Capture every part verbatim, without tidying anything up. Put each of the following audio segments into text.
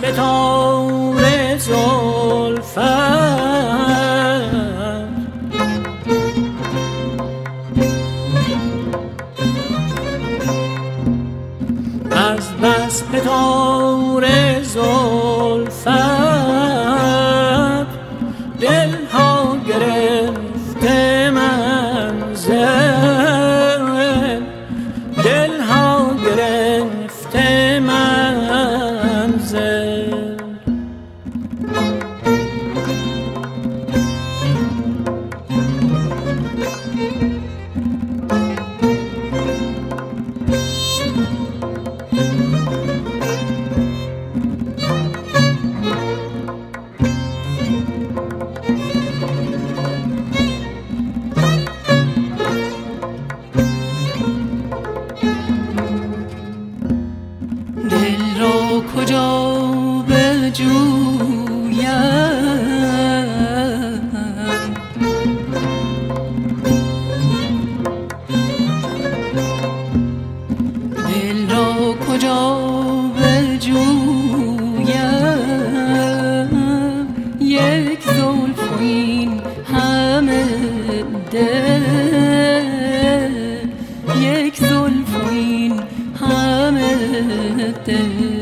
به تار زلفت، از بس به تار زلفت دلها گرفته منزل، دلها گرفته منزل. دل را کجا بجویم، دل را کجا بجویم، یک زلف و این همه دل، یک زلف و این همه دل.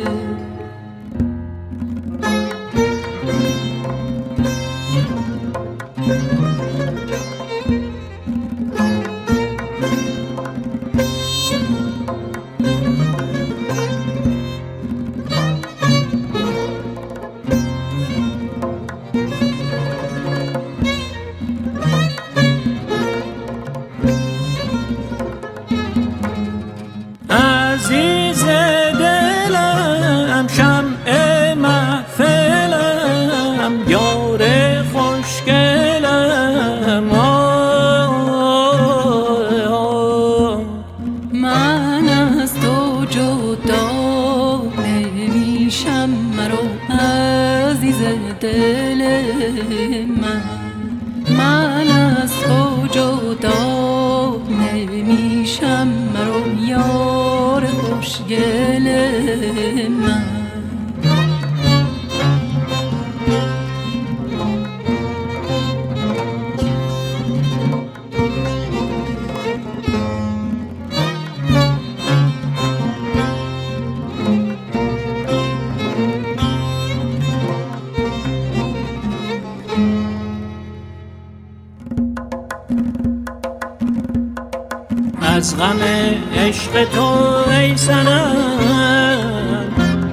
عزیز دلم شمع محفلم، یار خوشگلم، من از تو جدا نمیشم مرو عزیز دل من، من از تو جدا نمیشم مرو یار خوشگل من. از غم عشق تو ای صنم،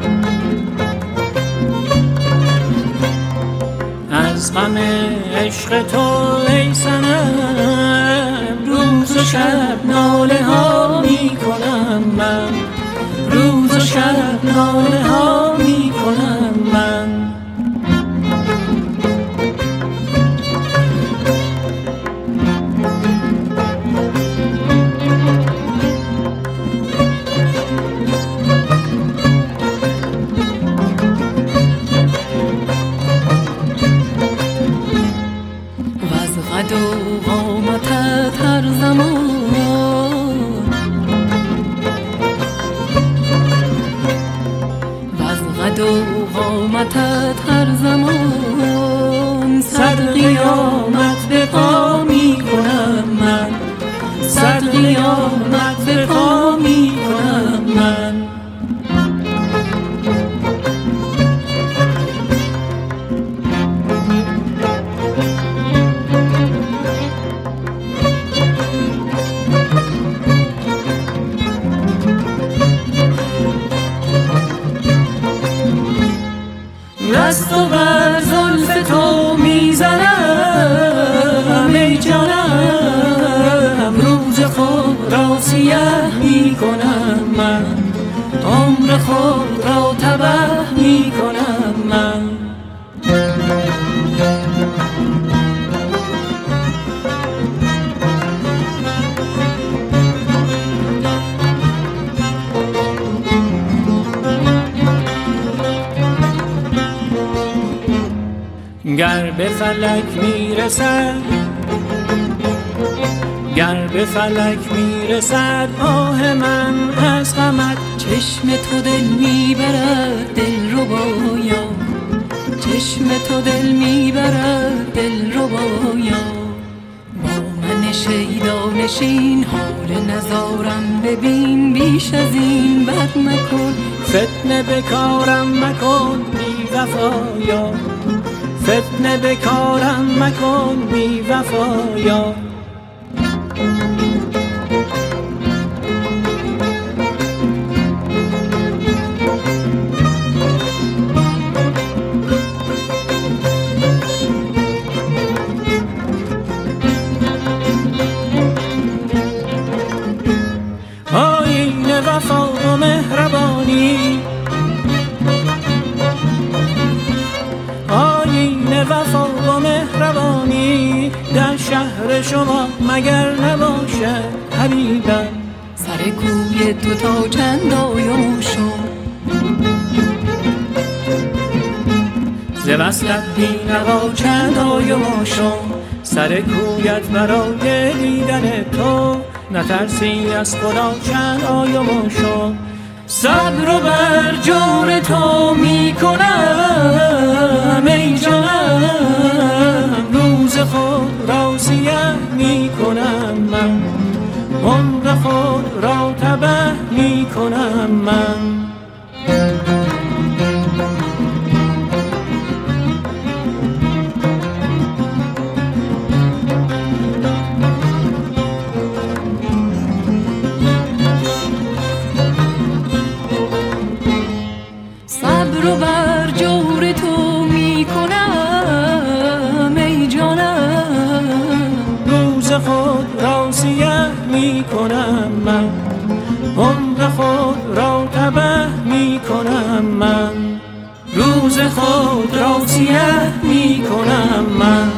از غم عشق تو ای صنم، روز و شب ناله ها می کنم من، روز و شب ناله ها می کنم من. قد و قامتت هر زمان، وز قد و قامتت هر زمان، صد قیامت به پا می کنم من، صد قیامت به پا می کنم من. دست و بر زلف تو میزنم ای جانم، روز خود را سیه می کنم من، عمر خود را تباه می کنم من. گر به فلک میرسد، گر به فلک میرسد آه من از غمت، چشم تو دل میبرد دل ربایا، چشم تو دل میبرد دل ربایا. با من شیدا نشین حال نزارم ببین، بیش از این بد مکن فتنه بکارم مکن بی وفایا، فتنه بکارم مکن بی وفایا. آیین وفا و مهربانی، آیین وفا و مهربانی در شهر شما مگر نباشد حبیبم. سر کوی تو تا چند آیم شد، ز وصلت بی نوا چند آیم شد. سر کویت برای دیدن تو نترسی از خدا چند آیم شد. صبر و بر جور تو می کنم ای جانم، روز خود را سیه می کنم من، عمر خود را تبه می کنم من. صبر و بر جور تو می کنم ای جانم، روز خود را سیه می کنم من، عمر خود را تبه می کنم من. روز خود را سیه می کنم من.